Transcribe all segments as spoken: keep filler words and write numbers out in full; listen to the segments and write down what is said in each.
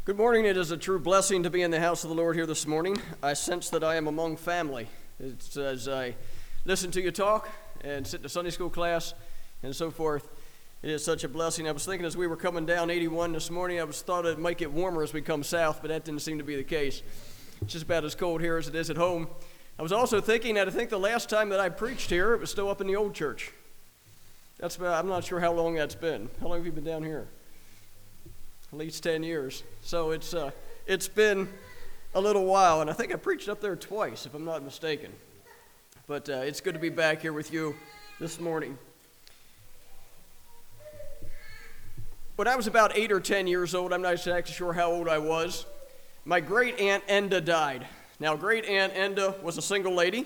Good morning. It is a true blessing to be in the house of the Lord here this morning. I sense that I am among family. It's as I listen to you talk and sit in the Sunday school class and so forth. It is such a blessing. I was thinking as we were coming down eighty-one this morning, I was thought it might get warmer as we come south, but that didn't seem to be the case. It's just about as cold here as it is at home. I was also thinking that I think the last time that I preached here, it was still up in the old church. That's about, I'm not sure how long that's been. How long have you been down here? At least ten years. So it's uh, it's been a little while, and I think I preached up there twice, if I'm not mistaken. But uh, it's good to be back here with you this morning. When I was about eight or ten years old, I'm not exactly sure how old I was, my great aunt Enda died. Now, great aunt Enda was a single lady.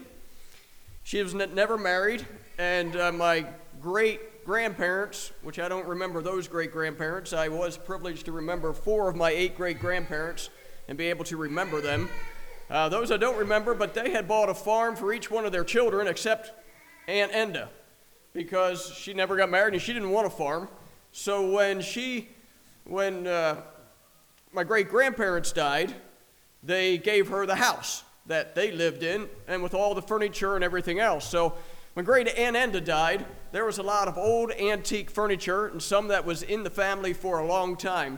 She was n- never married, and uh, my great grandparents, which I don't remember those great-grandparents. I was privileged to remember four of my eight great-grandparents and be able to remember them. Uh, those I don't remember, but they had bought a farm for each one of their children except Aunt Enda, because she never got married and she didn't want a farm. So when she, when uh, my great-grandparents died, they gave her the house that they lived in and with all the furniture and everything else. So when great Aunt Enda died, there was a lot of old antique furniture and some that was in the family for a long time.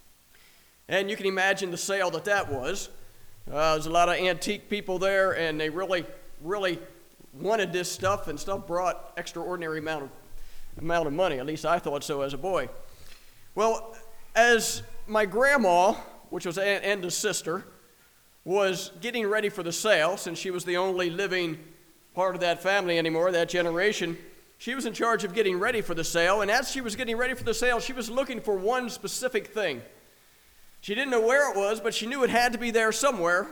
And you can imagine the sale that that was. Uh, there's a lot of antique people there, and they really, really wanted this stuff, and stuff brought extraordinary amount of, amount of money. At least I thought so as a boy. Well, as my grandma, which was Aunt Enda's sister, was getting ready for the sale, since she was the only living part of that family anymore, that generation, she was in charge of getting ready for the sale, and as she was getting ready for the sale, she was looking for one specific thing. She didn't know where it was, but she knew it had to be there somewhere,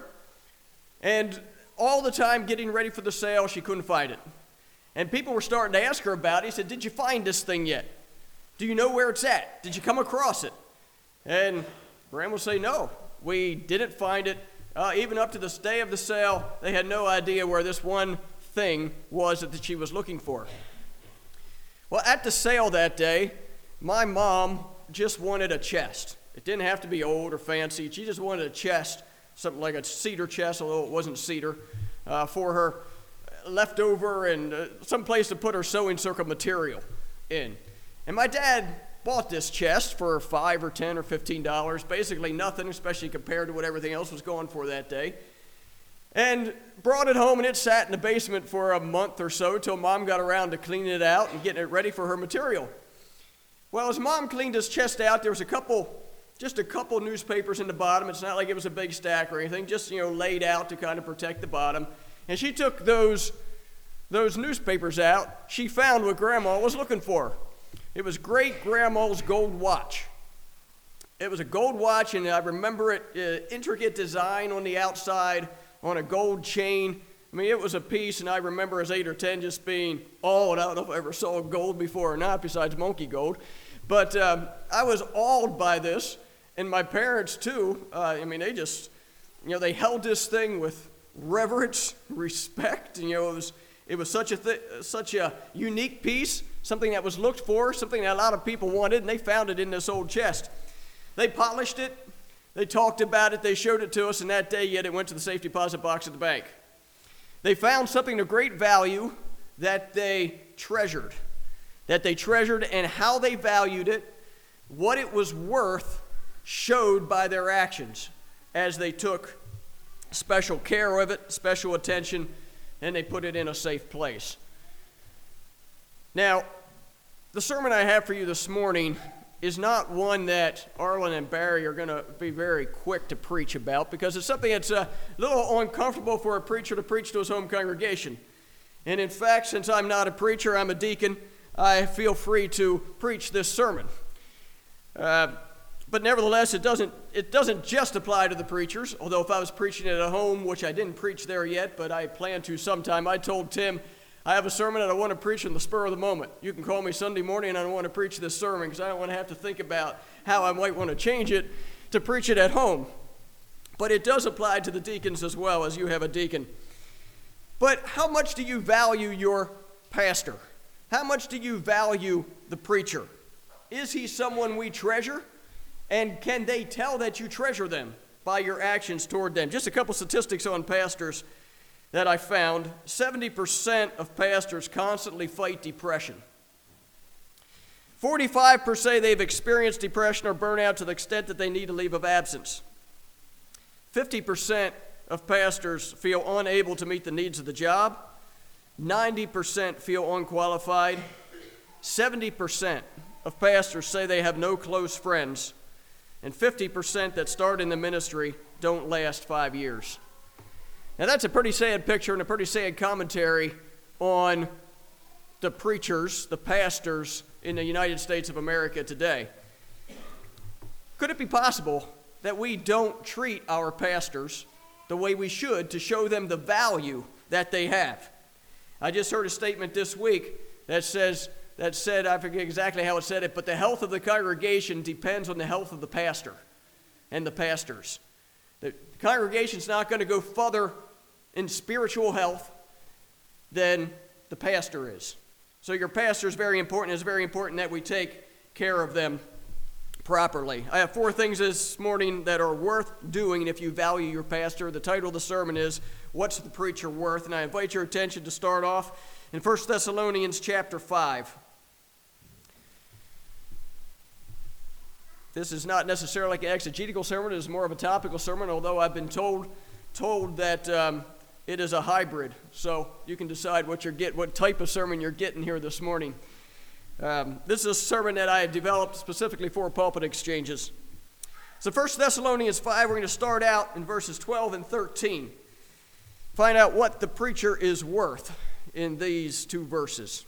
and all the time getting ready for the sale, she couldn't find it. And people were starting to ask her about it. He said, "Did you find this thing yet? Do you know where it's at? Did you come across it?" And Grandma would say, "No, we didn't find it. Uh, even up to this day of the sale, they had no idea where this one thing was that she was looking for." Well, at the sale that day, my mom just wanted a chest. It didn't have to be old or fancy. She just wanted a chest, something like a cedar chest, although it wasn't cedar, uh, for her leftover and uh, some place to put her sewing circle material in. And my dad bought this chest for five or ten or fifteen dollars, basically nothing, especially compared to what everything else was going for that day, and brought it home, and it sat in the basement for a month or so till Mom got around to cleaning it out and getting it ready for her material. Well, as Mom cleaned this chest out, there was a couple, just a couple newspapers in the bottom. It's not like it was a big stack or anything, just, you know, laid out to kind of protect the bottom. And she took those, those newspapers out. She found what Grandma was looking for. It was great-grandma's gold watch. It was a gold watch, and I remember it, uh, intricate design on the outside, on a gold chain. I mean, it was a piece, and I remember as eight or ten just being awed. I don't know if I ever saw gold before or not, besides monkey gold. But um, I was awed by this, and my parents too. Uh, I mean, they just, you know, they held this thing with reverence, respect. And, you know, it was it was such a th- such a unique piece, something that was looked for, something that a lot of people wanted, and they found it in this old chest. They polished it. They talked about it, they showed it to us, and that day yet it went to the safe deposit box at the bank. They found something of great value that they treasured, that they treasured, and how they valued it, what it was worth, showed by their actions as they took special care of it, special attention, and they put it in a safe place. Now, the sermon I have for you this morning is not one that Arlen and Barry are going to be very quick to preach about, because it's something that's a little uncomfortable for a preacher to preach to his home congregation. And in fact, since I'm not a preacher, I'm a deacon, I feel free to preach this sermon. Uh, but nevertheless, it doesn't it doesn't just apply to the preachers, although if I was preaching it at home, which I didn't preach there yet, but I plan to sometime, I told Tim, I have a sermon that I want to preach on the spur of the moment. You can call me Sunday morning and I want to preach this sermon because I don't want to have to think about how I might want to change it to preach it at home. But it does apply to the deacons as well, as you have a deacon. But how much do you value your pastor? How much do you value the preacher? Is he someone we treasure? And can they tell that you treasure them by your actions toward them? Just a couple statistics on pastors that I found. seventy percent of pastors constantly fight depression. forty-five percent say they've experienced depression or burnout to the extent that they need a leave of absence. fifty percent of pastors feel unable to meet the needs of the job. ninety percent feel unqualified. seventy percent of pastors say they have no close friends. And fifty percent that start in the ministry don't last five years. Now that's a pretty sad picture and a pretty sad commentary on the preachers, the pastors in the United States of America today. Could it be possible that we don't treat our pastors the way we should to show them the value that they have? I just heard a statement this week that says, that said, I forget exactly how it said it, but the health of the congregation depends on the health of the pastor and the pastors. The congregation's not going to go further in spiritual health than the pastor is. So your pastor is very important. It's very important that we take care of them properly. I have four things this morning that are worth doing if you value your pastor. The title of the sermon is, What's the Preacher Worth? And I invite your attention to start off in First Thessalonians chapter five. This is not necessarily like an exegetical sermon. It is more of a topical sermon, although I've been told told that um, it is a hybrid. So you can decide what you're get, what type of sermon you're getting here this morning. Um, this is a sermon that I have developed specifically for pulpit exchanges. So First Thessalonians five, we're going to start out in verses twelve and thirteen. Find out what the preacher is worth in these two verses.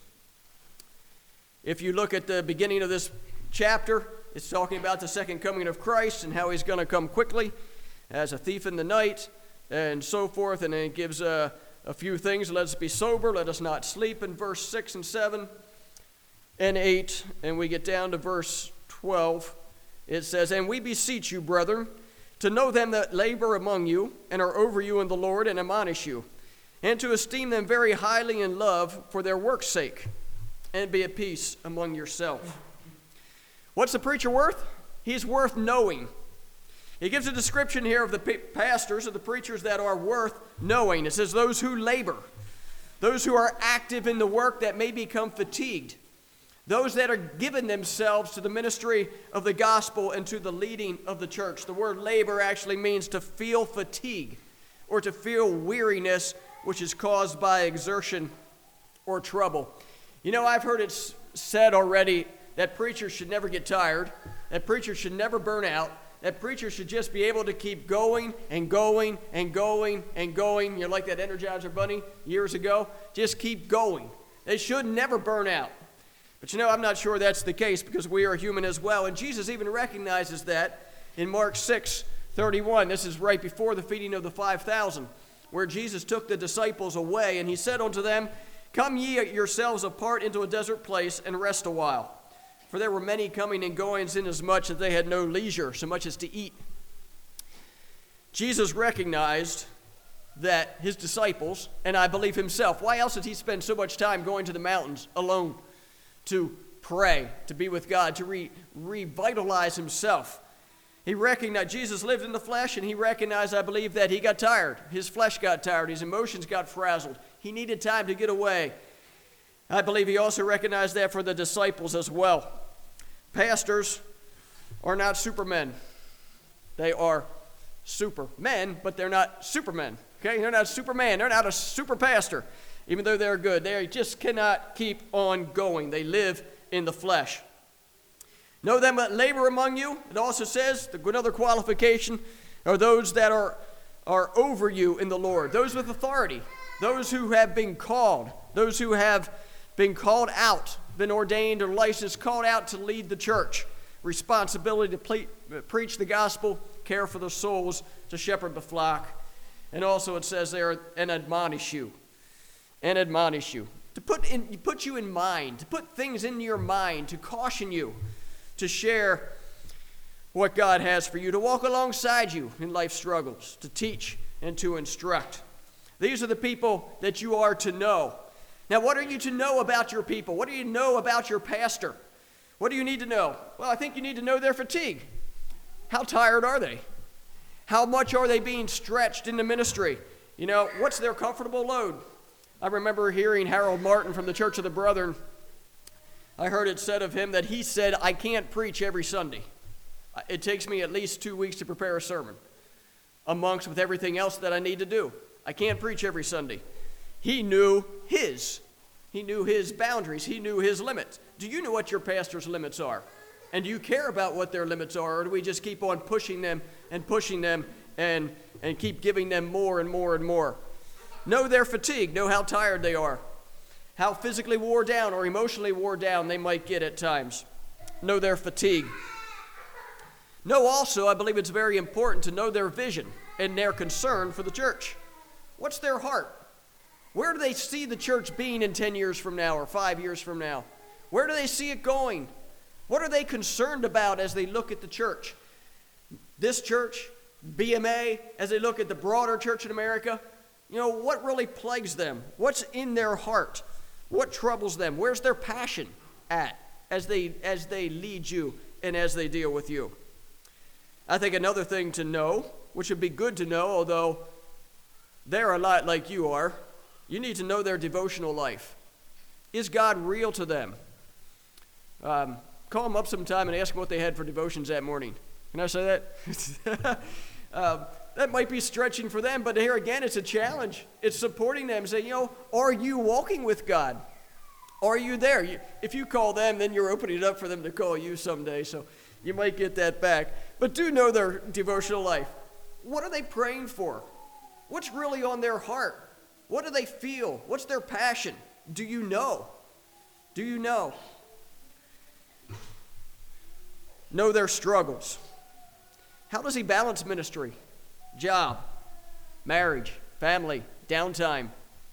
If you look at the beginning of this chapter, it's talking about the second coming of Christ and how he's going to come quickly as a thief in the night and so forth. And then it gives a, a few things. Let us be sober. Let us not sleep in verse six and seven and eight. And we get down to verse twelve. It says, And we beseech you, brethren, to know them that labor among you and are over you in the Lord and admonish you, and to esteem them very highly in love for their work's sake, and be at peace among yourself. What's the preacher worth? He's worth knowing. He gives a description here of the pastors, of the preachers that are worth knowing. It says those who labor, those who are active in the work that may become fatigued, those that are giving themselves to the ministry of the gospel and to the leading of the church. The word labor actually means to feel fatigue or to feel weariness, which is caused by exertion or trouble. You know, I've heard it said already that preachers should never get tired, that preachers should never burn out, that preachers should just be able to keep going and going and going and going. You're like that Energizer Bunny years ago. Just keep going. They should never burn out. But you know, I'm not sure that's the case because we are human as well. And Jesus even recognizes that in Mark six thirty-one. This is right before the feeding of the five thousand, where Jesus took the disciples away and he said unto them, Come ye yourselves apart into a desert place and rest a while. For there were many coming and goings, inasmuch that they had no leisure so much as to eat. Jesus recognized that his disciples, and I believe himself, why else did he spend so much time going to the mountains alone to pray, to be with God, to re- revitalize himself? He recognized, Jesus lived in the flesh, and he recognized, I believe, that he got tired. His flesh got tired. His emotions got frazzled. He needed time to get away. I believe he also recognized that for the disciples as well. Pastors are not supermen. They are supermen, but they're not supermen. Okay? They're not Superman. They're not a super pastor, even though they're good. They just cannot keep on going. They live in the flesh. Know them that labor among you. It also says, another qualification, are those that are, are over you in the Lord. Those with authority. Those who have been called. Those who have been called out, been ordained or licensed, called out to lead the church. Responsibility to ple- preach the gospel, care for the souls, to shepherd the flock. And also it says there, and admonish you. And admonish you. To put, in, put you in mind, to put things in your mind, to caution you, to share what God has for you, to walk alongside you in life's struggles, to teach and to instruct. These are the people that you are to know. Now, what are you to know about your people? What do you know about your pastor? What do you need to know? Well, I think you need to know their fatigue. How tired are they? How much are they being stretched into ministry? You know, what's their comfortable load? I remember hearing Harold Martin from the Church of the Brethren. I heard it said of him that he said, I can't preach every Sunday. It takes me at least two weeks to prepare a sermon, amongst with everything else that I need to do. I can't preach every Sunday. He knew his. He knew his boundaries. He knew his limits. Do you know what your pastor's limits are? And do you care about what their limits are, or do we just keep on pushing them and pushing them and, and keep giving them more and more and more? Know their fatigue. Know how tired they are. How physically wore down or emotionally wore down they might get at times. Know their fatigue. Know also, I believe it's very important to know their vision and their concern for the church. What's their heart? Where do they see the church being in ten years from now or five years from now? Where do they see it going? What are they concerned about as they look at the church? This church, B M A, as they look at the broader church in America, you know, what really plagues them? What's in their heart? What troubles them? Where's their passion at as they as they lead you and as they deal with you? I think another thing to know, which would be good to know, although they're a lot like you are, you need to know their devotional life. Is God real to them? Um, call them up sometime and ask them what they had for devotions that morning. Can I say that? um, that might be stretching for them, but here again, it's a challenge. It's supporting them. Say, you know, are you walking with God? Are you there? You, if you call them, then you're opening it up for them to call you someday, so you might get that back. But do know their devotional life. What are they praying for? What's really on their heart? What do they feel? What's their passion? Do you know? Do you know? Know their struggles. How does he balance ministry, job, marriage, family, downtime?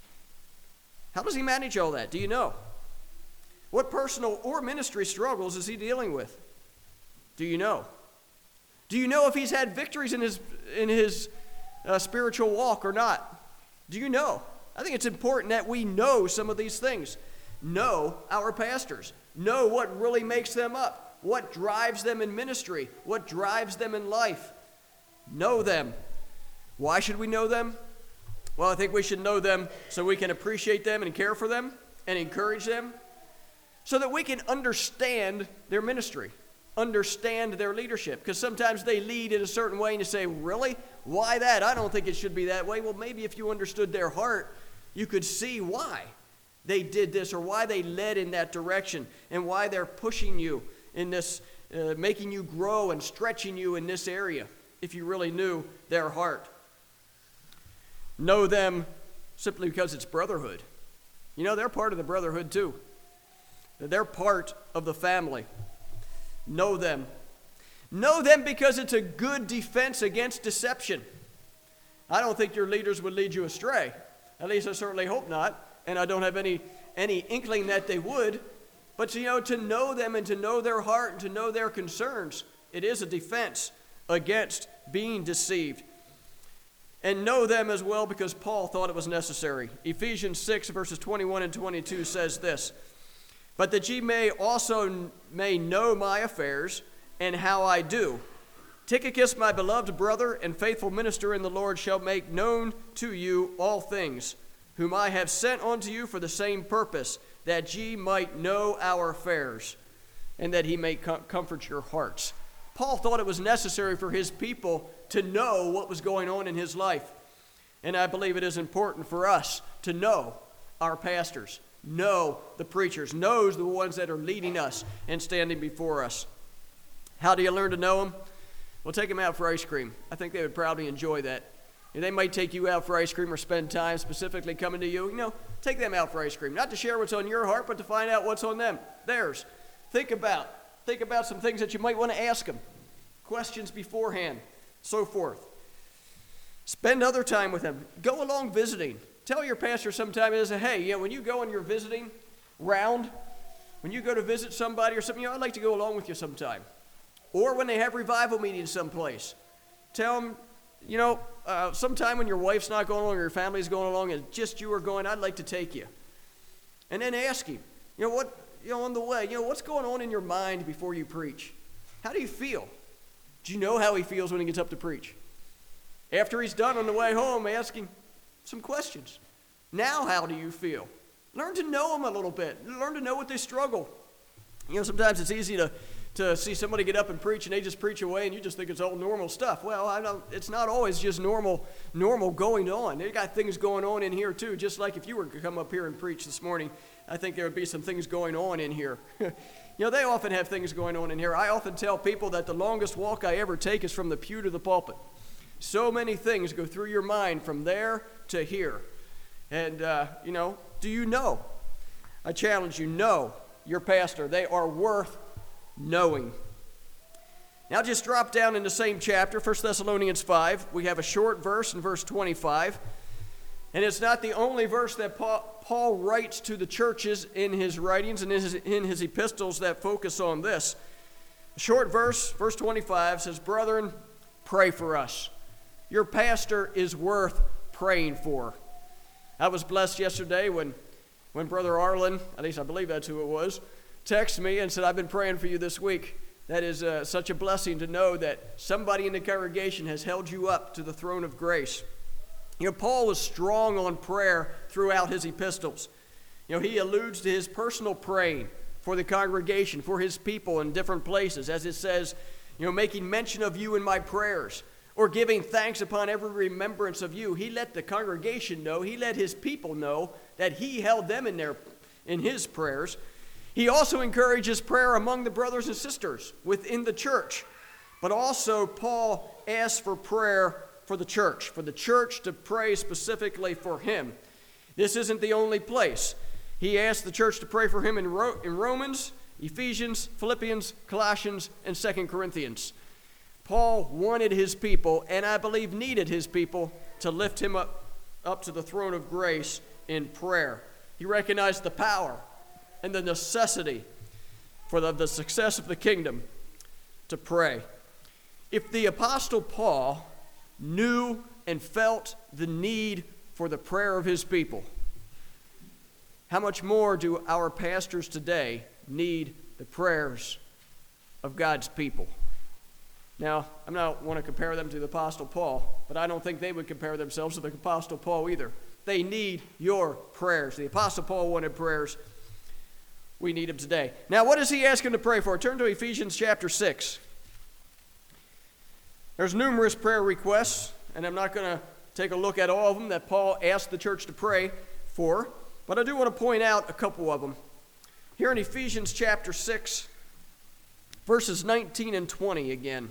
How does he manage all that? Do you know? What personal or ministry struggles is he dealing with? Do you know? Do you know if he's had victories in his in his uh, spiritual walk or not? Do you know? I think it's important that we know some of these things. Know our pastors. Know what really makes them up. What drives them in ministry? What drives them in life? Know them. Why should we know them? Well, I think we should know them so we can appreciate them and care for them and encourage them, so that we can understand their ministry, understand their leadership. Because sometimes they lead in a certain way and you say, really? Why that? I don't think it should be that way. Well, maybe if you understood their heart, you could see why they did this or why they led in that direction and why they're pushing you in this, uh, making you grow and stretching you in this area, if you really knew their heart. Know them simply because it's brotherhood. You know, they're part of the brotherhood too. They're part of the family. Know them. Know them because it's a good defense against deception. I don't think your leaders would lead you astray. At least I certainly hope not. And I don't have any, any inkling that they would. But, you know, to know them and to know their heart and to know their concerns, it is a defense against being deceived. And know them as well because Paul thought it was necessary. Ephesians six, verses twenty-one and twenty-two says this, but that ye may also may know my affairs and how I do. Tychicus, my beloved brother and faithful minister in the Lord, shall make known to you all things, whom I have sent unto you for the same purpose, that ye might know our affairs, and that he may com- comfort your hearts. Paul thought it was necessary for his people to know what was going on in his life. And I believe it is important for us to know our pastors, know the preachers, know the ones that are leading us and standing before us. How do you learn to know them? Well, take them out for ice cream. I think they would probably enjoy that. And they might take you out for ice cream or spend time specifically coming to you. You know, take them out for ice cream. Not to share what's on your heart, but to find out what's on them, theirs. Think about, think about some things that you might want to ask them. Questions beforehand, so forth. Spend other time with them. Go along visiting. Tell your pastor sometime, is, hey, you know, when you go on your visiting round, when you go to visit somebody or something, you know, I'd like to go along with you sometime. Or when they have revival meetings someplace, tell them, you know, uh, sometime when your wife's not going along or your family's going along and just you are going, I'd like to take you. And then ask him, you know, what, you know, on the way, you know, what's going on in your mind before you preach? How do you feel? Do you know how he feels when he gets up to preach? After he's done on the way home, asking some questions. Now how do you feel? Learn to know them a little bit. Learn to know what they struggle. You know, sometimes it's easy to, to see somebody get up and preach and they just preach away and you just think it's all normal stuff. Well, I don't, it's not always just normal normal going on. They got things going on in here too. Just like if you were to come up here and preach this morning, I think there would be some things going on in here. You know, they often have things going on in here. I often tell people that the longest walk I ever take is from the pew to the pulpit. So many things go through your mind from there to here. And, uh, you know, do you know? I challenge you, know your pastor. They are worth knowing. Now just drop down in the same chapter, First Thessalonians five. We have a short verse in verse twenty-five. And it's not the only verse that Paul, Paul writes to the churches in his writings and in his, in his epistles that focus on this. A short verse, verse twenty-five, says, "Brethren, pray for us." Your pastor is worth praying for. I was blessed yesterday when, when Brother Arlen, at least I believe that's who it was, texted me and said, "I've been praying for you this week." That is uh, such a blessing to know that somebody in the congregation has held you up to the throne of grace. You know, Paul was strong on prayer throughout his epistles. You know, he alludes to his personal praying for the congregation, for his people in different places, as it says, you know, making mention of you in my prayers, or giving thanks upon every remembrance of you. He let the congregation know, he let his people know that he held them in their, in his prayers. He also encourages prayer among the brothers and sisters within the church. But also Paul asks for prayer for the church, for the church to pray specifically for him. This isn't the only place. He asked the church to pray for him in, Ro- in Romans, Ephesians, Philippians, Colossians, and Second Corinthians. Paul wanted his people, and I believe needed his people, to lift him up, up to the throne of grace in prayer. He recognized the power and the necessity for the, the success of the kingdom to pray. If the Apostle Paul knew and felt the need for the prayer of his people, how much more do our pastors today need the prayers of God's people? Now, I don't want to compare them to the Apostle Paul, but I don't think they would compare themselves to the Apostle Paul either. They need your prayers. The Apostle Paul wanted prayers. We need them today. Now, what does he ask him to pray for? Turn to Ephesians chapter six. There's numerous prayer requests, and I'm not going to take a look at all of them that Paul asked the church to pray for, but I do want to point out a couple of them. Here in Ephesians chapter six, verses nineteen and twenty again.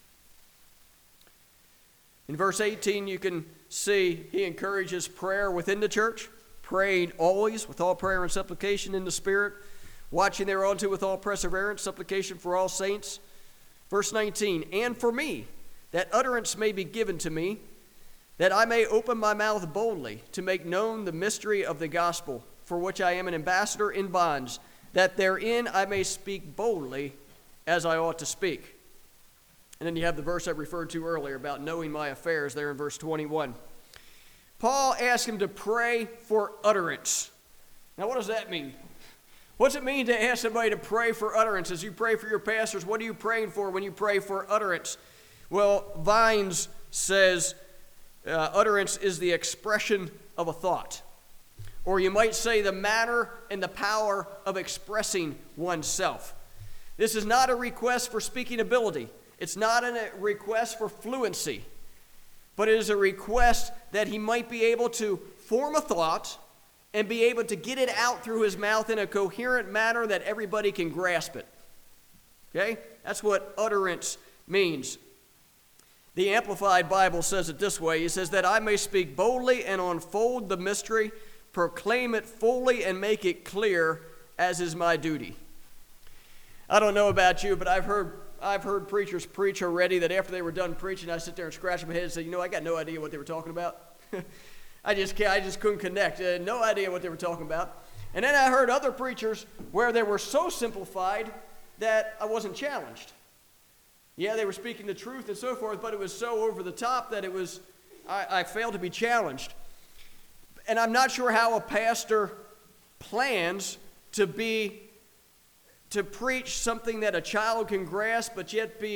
In verse eighteen, you can see he encourages prayer within the church, praying always with all prayer and supplication in the Spirit, watching thereunto with all perseverance, supplication for all saints. Verse nineteen, "And for me, that utterance may be given to me, that I may open my mouth boldly to make known the mystery of the gospel, for which I am an ambassador in bonds, that therein I may speak boldly as I ought to speak." And then you have the verse I referred to earlier about knowing my affairs there in verse twenty-one. Paul asked him to pray for utterance. Now, what does that mean? What does it mean to ask somebody to pray for utterance? As you pray for your pastors, what are you praying for when you pray for utterance? Well, Vines says uh, utterance is the expression of a thought. Or you might say the manner and the power of expressing oneself. This is not a request for speaking ability. It's not a request for fluency. But it is a request that he might be able to form a thought and be able to get it out through his mouth in a coherent manner that everybody can grasp it. Okay? That's what utterance means. The Amplified Bible says it this way. It says that I may speak boldly and unfold the mystery, proclaim it fully and make it clear, as is my duty. I don't know about you, but I've heard I've heard preachers preach already that after they were done preaching, I sit there and scratch my head and say, you know, I got no idea what they were talking about. I just can't, I just couldn't connect. I had no idea what they were talking about. And then I heard other preachers where they were so simplified that I wasn't challenged. Yeah, they were speaking the truth and so forth, but it was so over the top that it was, I, I failed to be challenged. And I'm not sure how a pastor plans to be, to preach something that a child can grasp, but yet be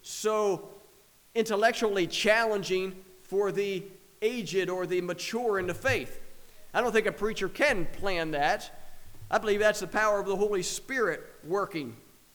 so intellectually challenging for the aged or the mature in the faith. I don't think a preacher can plan that. I believe that's the power of the Holy Spirit working.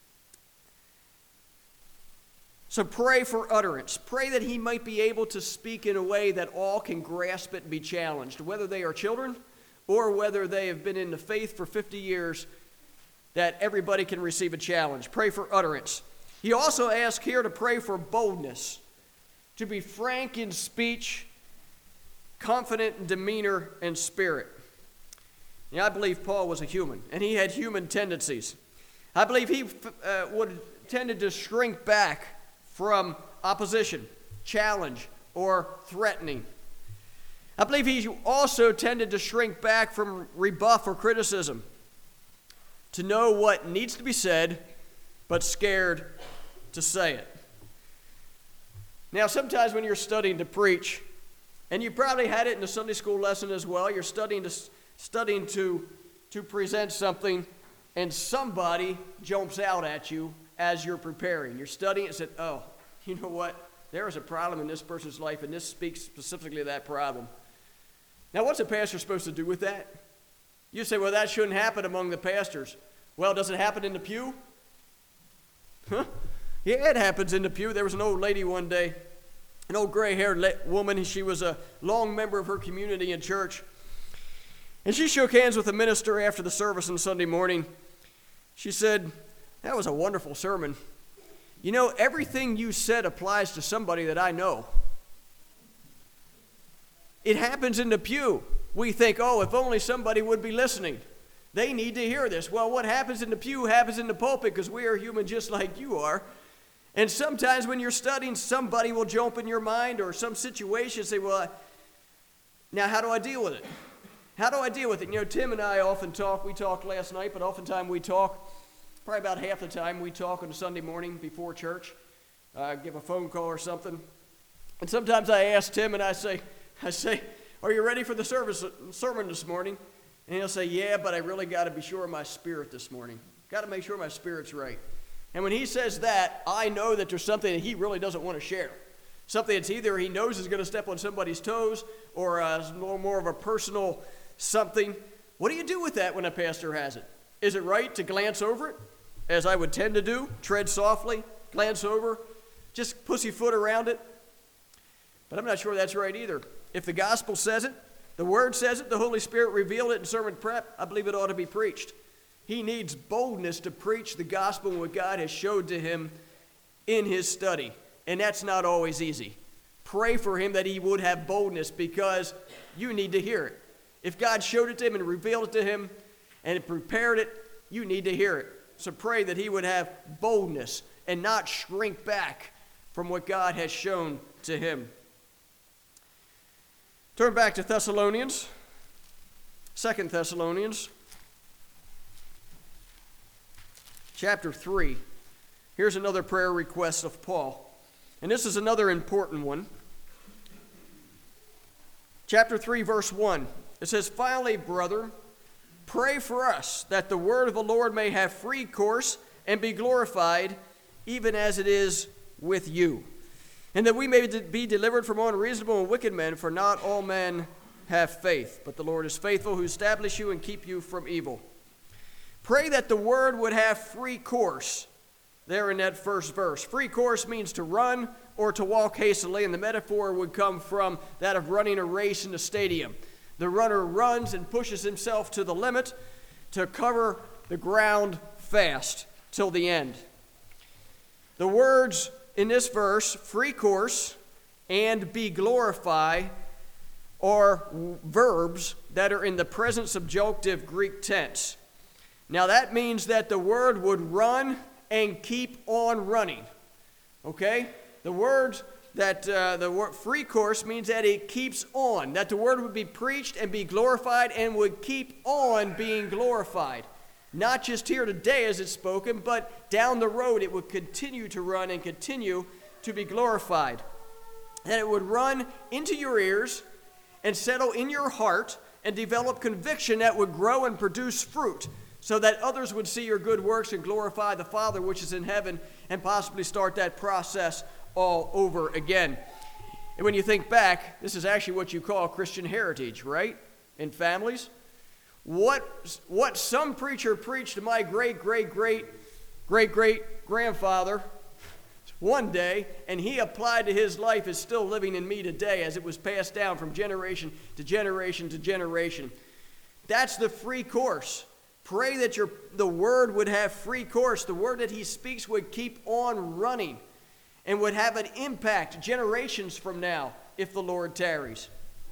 So pray for utterance. Pray that he might be able to speak in a way that all can grasp it and be challenged, whether they are children or whether they have been in the faith for fifty years, that everybody can receive a challenge. Pray for utterance. He also asks here to pray for boldness, to be frank in speech, confident in demeanor and spirit. Yeah, I believe Paul was a human, and he had human tendencies. I believe he uh, would tended to shrink back from opposition, challenge, or threatening. I believe he also tended to shrink back from rebuff or criticism, to know what needs to be said, but scared to say it. Now, sometimes when you're studying to preach, and you probably had it in the Sunday school lesson as well, you're studying to studying to, to present something, and somebody jumps out at you as you're preparing. You're studying and said, oh, you know what? There is a problem in this person's life, and this speaks specifically to that problem. Now, what's a pastor supposed to do with that? You say, well, that shouldn't happen among the pastors. Well, does it happen in the pew? Huh? Yeah, it happens in the pew. There was an old lady one day, an old gray-haired woman. She was a long member of her community in church. And she shook hands with the minister after the service on Sunday morning. She said, that was a wonderful sermon. You know, everything you said applies to somebody that I know. It happens in the pew. We think, oh, if only somebody would be listening. They need to hear this. Well, what happens in the pew happens in the pulpit, because we are human just like you are. And sometimes when you're studying, somebody will jump in your mind, or some situation, say, well, now how do I deal with it? How do I deal with it? You know, Tim and I often talk. We talked last night, but oftentimes we talk. Probably about half the time we talk on a Sunday morning before church. Uh, give a phone call or something. And sometimes I ask Tim and I say, I say, are you ready for the service sermon this morning? And he'll say, yeah, but I really got to be sure of my spirit this morning. Got to make sure my spirit's right. And when he says that, I know that there's something that he really doesn't want to share. Something that's either he knows is going to step on somebody's toes, or uh, more, more of a personal something. What do you do with that when a pastor has it? Is it right to glance over it, as I would tend to do, tread softly, glance over, just pussyfoot around it? But I'm not sure that's right either. If the gospel says it, the word says it, the Holy Spirit revealed it in sermon prep, I believe it ought to be preached. He needs boldness to preach the gospel and what God has showed to him in his study. And that's not always easy. Pray for him that he would have boldness, because you need to hear it. If God showed it to him and revealed it to him and prepared it, you need to hear it. So pray that he would have boldness and not shrink back from what God has shown to him. Turn back to Thessalonians, Second Thessalonians, chapter three. Here's another prayer request of Paul. And this is another important one. Chapter three, verse one. It says, finally, brother, pray for us that the word of the Lord may have free course and be glorified, even as it is with you. And that we may be delivered from unreasonable and wicked men, for not all men have faith. But the Lord is faithful, who establish you and keep you from evil. Pray that the word would have free course there in that first verse. Free course means to run or to walk hastily, and the metaphor would come from that of running a race in a stadium. The runner runs and pushes himself to the limit to cover the ground fast till the end. The words in this verse, free course and be glorified, are verbs that are in the present subjunctive Greek tense. Now that means that the word would run and keep on running. Okay? The words that uh, the word free course means that it keeps on, that the word would be preached and be glorified and would keep on being glorified. Not just here today as it's spoken, but down the road it would continue to run and continue to be glorified. That it would run into your ears and settle in your heart and develop conviction that would grow and produce fruit. so that others would see your good works and glorify the Father which is in heaven, and possibly start that process all over again. And when you think back, this is actually what you call Christian heritage, right? In families. What, what some preacher preached to my great, great, great, great, great grandfather one day, and he applied to his life, is still living in me today as it was passed down from generation to generation to generation. That's the free course. Pray that your, the word would have free course. The word that he speaks would keep on running and would have an impact generations from now if the Lord tarries.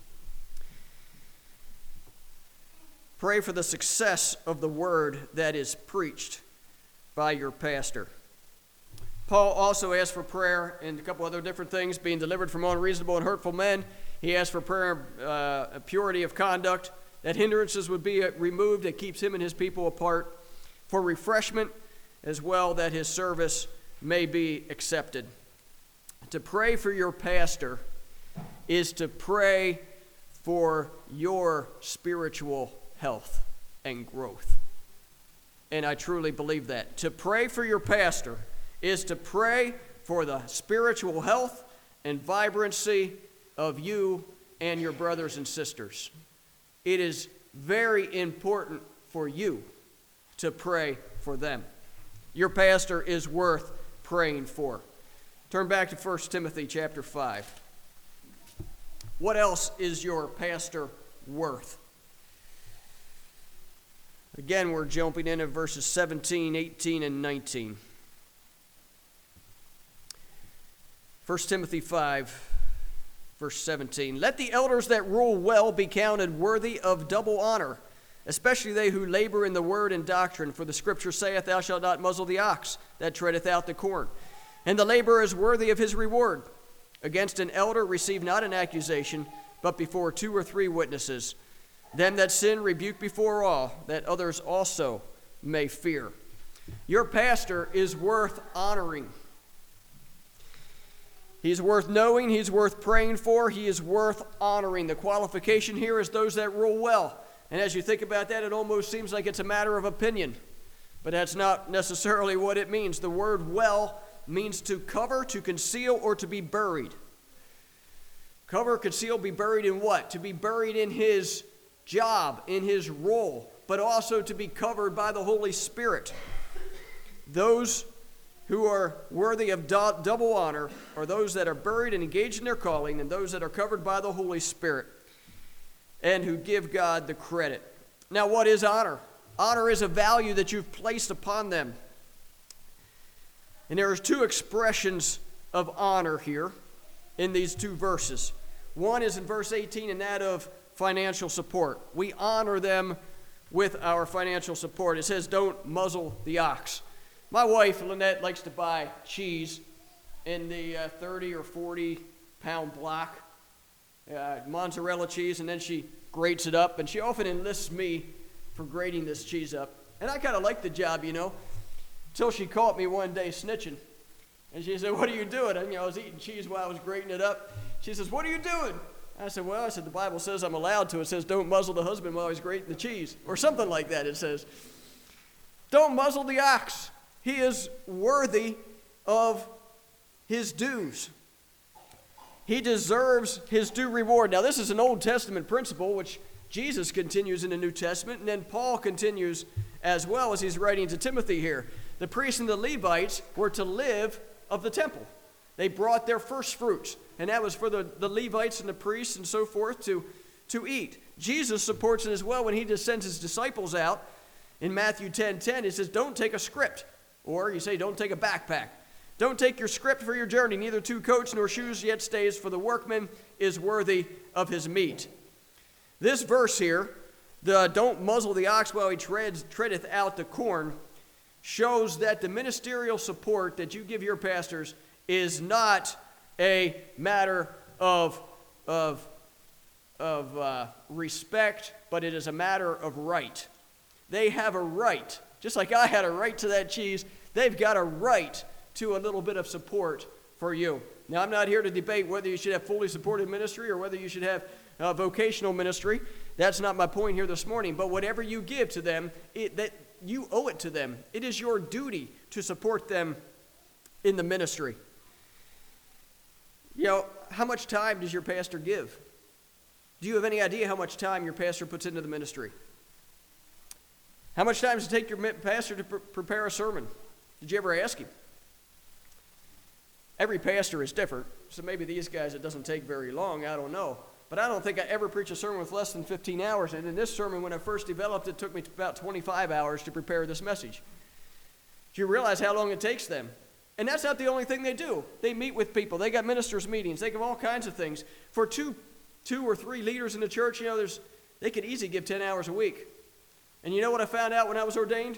Pray for the success of the word that is preached by your pastor. Paul also asked for prayer and a couple other different things, being delivered from unreasonable and hurtful men. He asked for prayer, uh, purity of conduct, that hindrances would be removed that keeps him and his people apart, for refreshment as well, that his service may be accepted. To pray for your pastor is to pray for your spiritual health and growth. And I truly believe that. To pray for your pastor is to pray for the spiritual health and vibrancy of you and your brothers and sisters. It is very important for you to pray for them. Your pastor is worth praying for. Turn back to First Timothy chapter five. What else is your pastor worth? Again, we're jumping into verses seventeen, eighteen, and nineteen. First Timothy five, verse seventeen. Let the elders that rule well be counted worthy of double honor, especially they who labor in the word and doctrine. For the scripture saith, Thou shalt not muzzle the ox that treadeth out the corn. And the laborer is worthy of his reward. Against an elder receive not an accusation, but before two or three witnesses. Them that sin rebuke before all, that others also may fear. Your pastor is worth honoring. He's worth knowing, he's worth praying for, he is worth honoring. The qualification here is those that rule well. And as you think about that, it almost seems like it's a matter of opinion. But that's not necessarily what it means. The word well means to cover, to conceal, or to be buried. Cover, conceal, be buried in what? To be buried in his job, in his role, but also to be covered by the Holy Spirit. Those who are worthy of do- double honor are those that are buried and engaged in their calling, and those that are covered by the Holy Spirit and who give God the credit. Now, what is honor? Honor is a value that you've placed upon them. And there are two expressions of honor here in these two verses. One is in verse eighteen, and that of financial support. We honor them with our financial support. It says, don't muzzle the ox. My wife, Lynette, likes to buy cheese in the uh, thirty or forty pound block, uh, mozzarella cheese, and then she grates it up, and she often enlists me for grating this cheese up. And I kind of like the job, you know, until she caught me one day snitching. And she said, what are you doing? And, you know, I was eating cheese while I was grating it up. She says, what are you doing? I said, well, I said, the Bible says I'm allowed to. It says, don't muzzle the husband while he's grating the cheese. Or something like that, it says. Don't muzzle the ox. He is worthy of his dues. He deserves his due reward. Now, this is an Old Testament principle, which Jesus continues in the New Testament, and then Paul continues as well as he's writing to Timothy here. The priests and the Levites were to live of the temple. They brought their first fruits, and that was for the, the Levites and the priests and so forth to, to eat. Jesus supports it as well when he just sends his disciples out. In Matthew ten ten, it says, don't take a script. Or you say, don't take a backpack. Don't take your script for your journey, neither two coats nor shoes yet stays, for the workman is worthy of his meat. This verse here, the don't muzzle the ox while he treads, treadeth out the corn, shows that the ministerial support that you give your pastors is not a matter of, of, of uh, respect, but it is a matter of right. They have a right. Just like I had a right to that cheese, they've got a right to a little bit of support for you. Now, I'm not here to debate whether you should have fully supported ministry or whether you should have uh, vocational ministry. That's not my point here this morning. But whatever you give to them, it, that you owe it to them. It is your duty to support them in the ministry. You know, how much time does your pastor give? Do you have any idea how much time your pastor puts into the ministry? How much time does it take your pastor to pre- prepare a sermon? Did you ever ask him? Every pastor is different, so maybe these guys it doesn't take very long, I don't know. But I don't think I ever preach a sermon with less than fifteen hours, and in this sermon, when I first developed it, took me about twenty-five hours to prepare this message. Do you realize how long it takes them? And that's not the only thing they do. They meet with people. They got ministers' meetings. They give all kinds of things. For two, two or three leaders in the church, you know, there's they could easily give ten hours a week. And you know what I found out when I was ordained?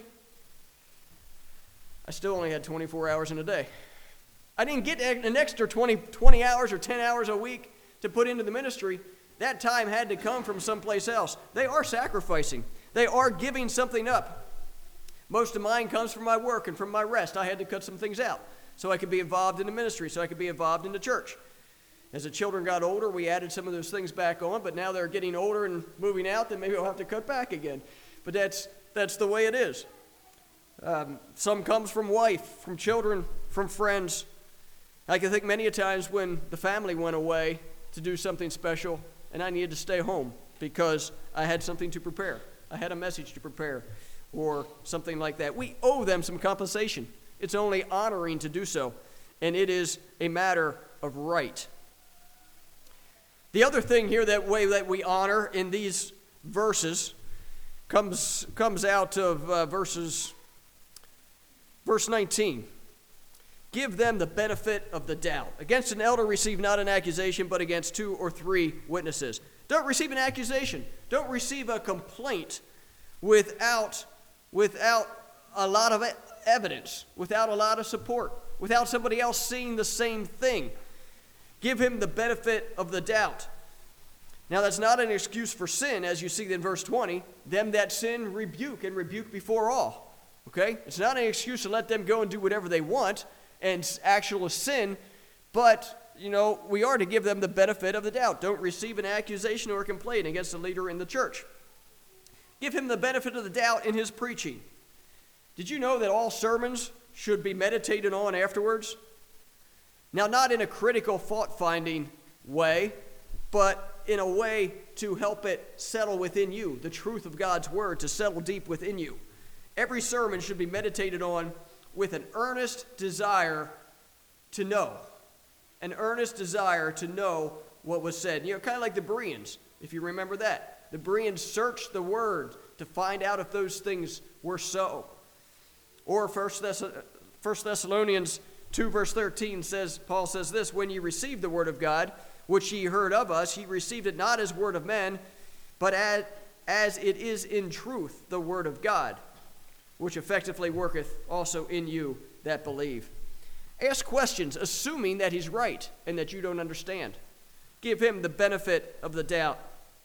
I still only had twenty-four hours in a day. I didn't get an extra twenty, twenty hours or ten hours a week to put into the ministry. That time had to come from someplace else. They are sacrificing. They are giving something up. Most of mine comes from my work and from my rest. I had to cut some things out so I could be involved in the ministry, so I could be involved in the church. As the children got older, we added some of those things back on, but now they're getting older and moving out, then maybe we'll have to cut back again. But that's that's the way it is. Um, some comes from wife, from children, from friends. I can think many a times when the family went away to do something special, and I needed to stay home because I had something to prepare. I had a message to prepare, or something like that. We owe them some compensation. It's only honoring to do so, and it is a matter of right. The other thing here, that way that we honor in these verses, comes comes out of uh, verses, verse nineteen. Give them the benefit of the doubt. Against an elder receive not an accusation, but against two or three witnesses. Don't receive an accusation. Don't receive a complaint without, without a lot of evidence, without a lot of support, without somebody else seeing the same thing. Give him the benefit of the doubt. Now, that's not an excuse for sin, as you see in verse twenty. Them that sin rebuke, and rebuke before all. Okay? It's not an excuse to let them go and do whatever they want and actual sin, but, you know, we are to give them the benefit of the doubt. Don't receive an accusation or a complaint against a leader in the church. Give him the benefit of the doubt in his preaching. Did you know that all sermons should be meditated on afterwards? Now, not in a critical fault-finding way, but in a way to help it settle within you, the truth of God's word to settle deep within you. Every sermon should be meditated on with an earnest desire to know. An earnest desire to know what was said. You know, kind of like the Bereans, if you remember that. The Bereans searched the word to find out if those things were so. Or First Thessalonians two verse thirteen says, Paul says this, when ye received the word of God, which ye heard of us, ye received it not as word of men, but as, as it is in truth the word of God, which effectively worketh also in you that believe. Ask questions, assuming that he's right and that you don't understand. Give him the benefit of the doubt.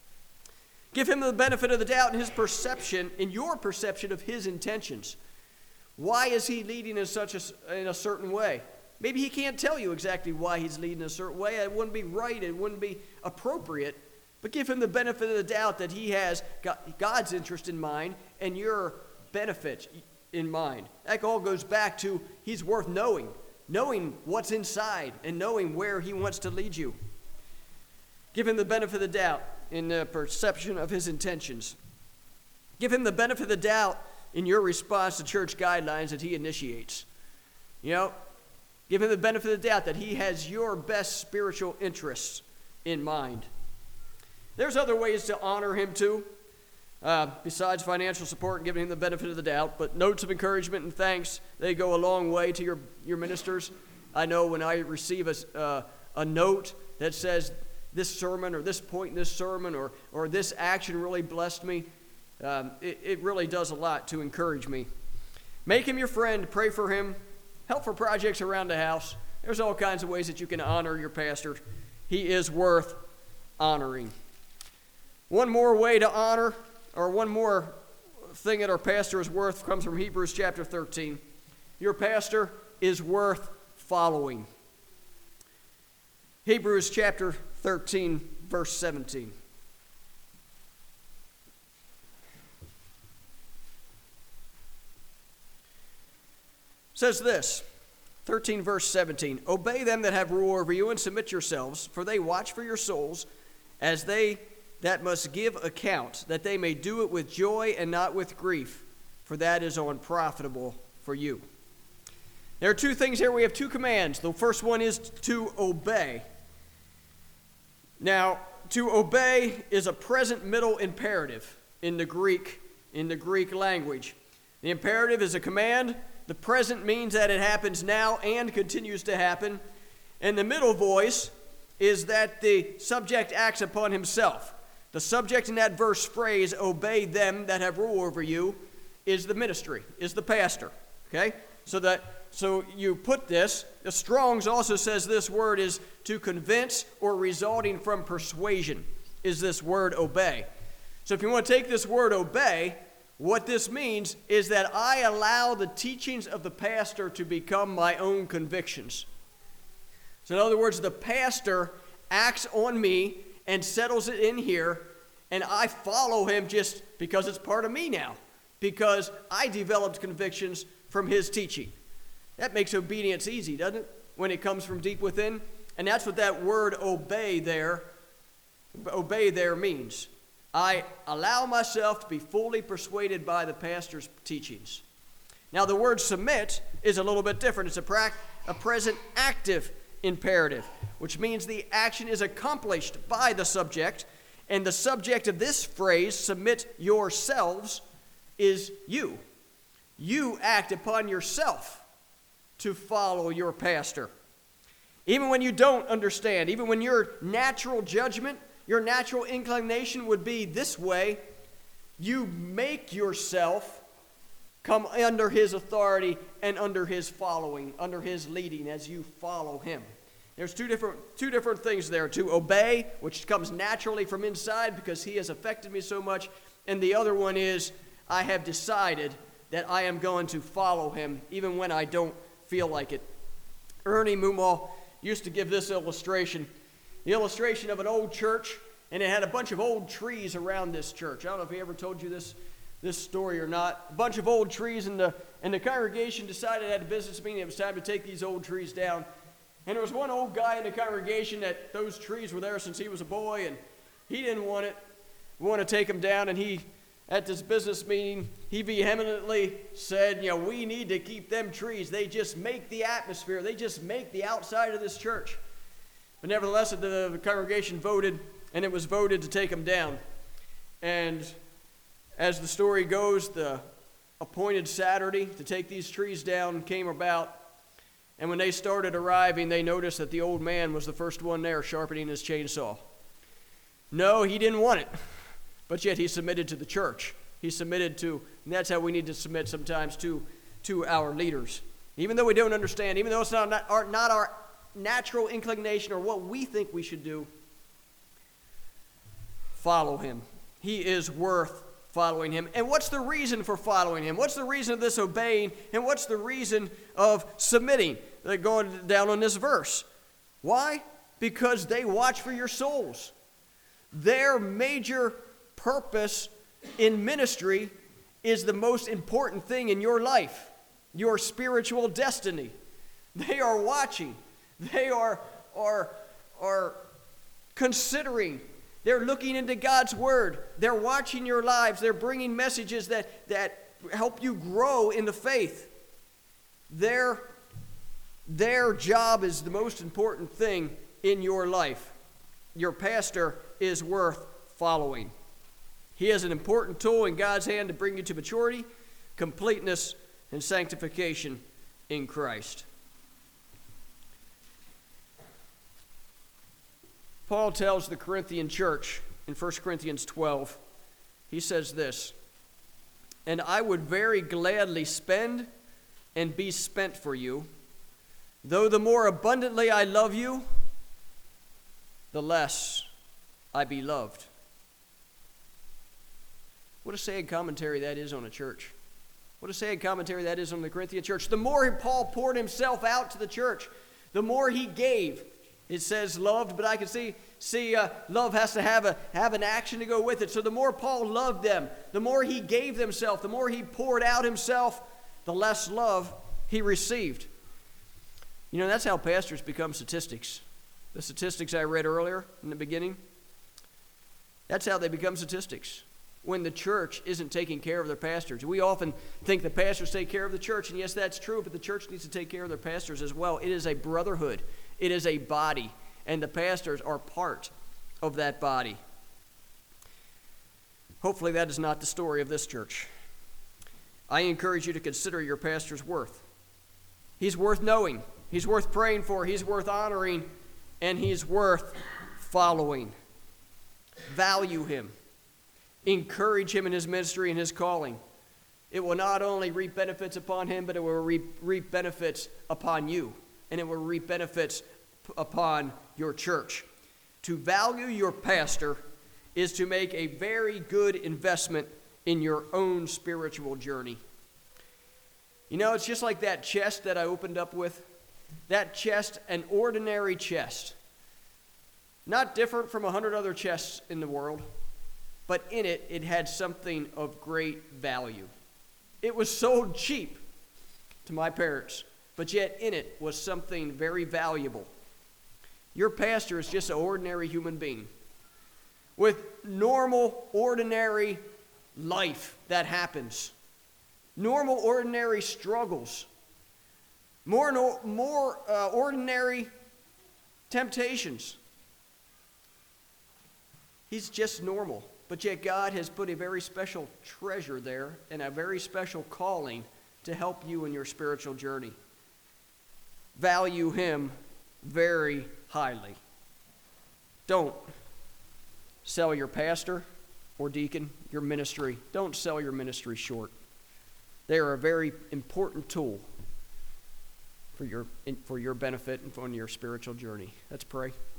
Give him the benefit of the doubt in his perception, in your perception of his intentions. Why is he leading in such a, in a certain way? Maybe he can't tell you exactly why he's leading a certain way. It wouldn't be right. It wouldn't be appropriate. But give him the benefit of the doubt that he has God's interest in mind and your benefit in mind. That all goes back to he's worth knowing. Knowing what's inside and knowing where he wants to lead you. Give him the benefit of the doubt in the perception of his intentions. Give him the benefit of the doubt in your response to church guidelines that he initiates. You know, give him the benefit of the doubt that he has your best spiritual interests in mind. There's other ways to honor him too, uh, besides financial support and giving him the benefit of the doubt. But notes of encouragement and thanks, they go a long way to your, your ministers. I know when I receive a, uh, a note that says this sermon or this point in this sermon or, or this action really blessed me, um, it, it really does a lot to encourage me. Make him your friend, pray for him, help for projects around the house. There's all kinds of ways that you can honor your pastor. He is worth honoring. One more way to honor, or one more thing that our pastor is worth, comes from Hebrews chapter thirteen. Your pastor is worth following. Hebrews chapter thirteen, verse seventeen. says this, thirteen verse seventeen, obey them that have rule over you and submit yourselves, for they watch for your souls, as they that must give account, that they may do it with joy and not with grief, for that is unprofitable for you. There are two things here. We have two commands. The first one is to obey. Now, to obey is a present middle imperative in the Greek, in the Greek language. The imperative is a command. The present means that it happens now and continues to happen. And the middle voice is that the subject acts upon himself. The subject in that verse phrase, obey them that have rule over you, is the ministry, is the pastor. Okay? So that so you put this, the Strong's also says this word is to convince or resulting from persuasion, is this word obey. So if you want to take this word obey, what this means is that I allow the teachings of the pastor to become my own convictions. So in other words, the pastor acts on me and settles it in here, and I follow him just because it's part of me now, because I developed convictions from his teaching. That makes obedience easy, doesn't it? When it comes from deep within. And that's what that word obey there, obey there means. I allow myself to be fully persuaded by the pastor's teachings. Now the word submit is a little bit different. It's a, pra- a present active imperative, which means the action is accomplished by the subject, and the subject of this phrase, submit yourselves, is you. You act upon yourself to follow your pastor. Even when you don't understand, even when your natural judgment, your natural inclination would be this way, you make yourself come under his authority and under his following, under his leading as you follow him. There's two different two different things there. To obey, which comes naturally from inside because he has affected me so much, and the other one is I have decided that I am going to follow him even when I don't feel like it. Ernie Mumal used to give this illustration, the illustration of an old church, and it had a bunch of old trees around this church. I don't know if he ever told you this this story or not. A bunch of old trees, and the, and the congregation decided at a business meeting it was time to take these old trees down. And there was one old guy in the congregation that those trees were there since he was a boy, and he didn't want it, want to take them down, and he, at this business meeting, he vehemently said, you know, we need to keep them trees. They just make the atmosphere. They just make the outside of this church. But nevertheless, the, the congregation voted, and it was voted to take them down. And as the story goes, the appointed Saturday to take these trees down came about. And when they started arriving, they noticed that the old man was the first one there sharpening his chainsaw. No, he didn't want it. But yet he submitted to the church. He submitted to, and that's how we need to submit sometimes to, to our leaders. Even though we don't understand, even though it's not, not, our, not our natural inclination or what we think we should do, follow him. He is worth following him. And what's the reason for following him? What's the reason of this obeying? And what's the reason of submitting? They're going down on this verse. Why? Because they watch for your souls. Their major purpose in ministry is the most important thing in your life, your spiritual destiny. They are watching. They are, are, are considering. They're looking into God's Word. They're watching your lives. They're bringing messages that, that help you grow in the faith. Their, their job is the most important thing in your life. Your pastor is worth following. He is an important tool in God's hand to bring you to maturity, completeness, and sanctification in Christ. Paul tells the Corinthian church in First Corinthians twelve, he says this, and I would very gladly spend and be spent for you, though the more abundantly I love you, the less I be loved. What a sad commentary that is on a church. What a sad commentary that is on the Corinthian church. The more Paul poured himself out to the church, the more he gave. It says loved, but I can see, see uh, love has to have, a, have an action to go with it. So the more Paul loved them, the more he gave himself, the more he poured out himself, the less love he received. You know, that's how pastors become statistics. The statistics I read earlier in the beginning, that's how they become statistics. When the church isn't taking care of their pastors. We often think the pastors take care of the church, and yes, that's true, but the church needs to take care of their pastors as well. It is a brotherhood. It is a body, and the pastors are part of that body. Hopefully that is not the story of this church. I encourage you to consider your pastor's worth. He's worth knowing. He's worth praying for. He's worth honoring. And he's worth following. Value him. Encourage him in his ministry and his calling. It will not only reap benefits upon him, but it will reap, reap benefits upon you. And it will reap benefits p- upon your church. To value your pastor is to make a very good investment in your own spiritual journey. You know, it's just like that chest that I opened up with. That chest, an ordinary chest. Not different from a hundred other chests in the world, but in it, it had something of great value. It was sold cheap to my parents, but yet in it was something very valuable. Your pastor is just an ordinary human being with normal, ordinary life that happens. Normal, ordinary struggles. More, no, more uh, ordinary temptations. He's just normal. But yet God has put a very special treasure there and a very special calling to help you in your spiritual journey. Value him very highly. Don't sell your pastor or deacon, your ministry. Don't sell your ministry short. They are a very important tool for your, for your benefit and for your spiritual journey. Let's pray.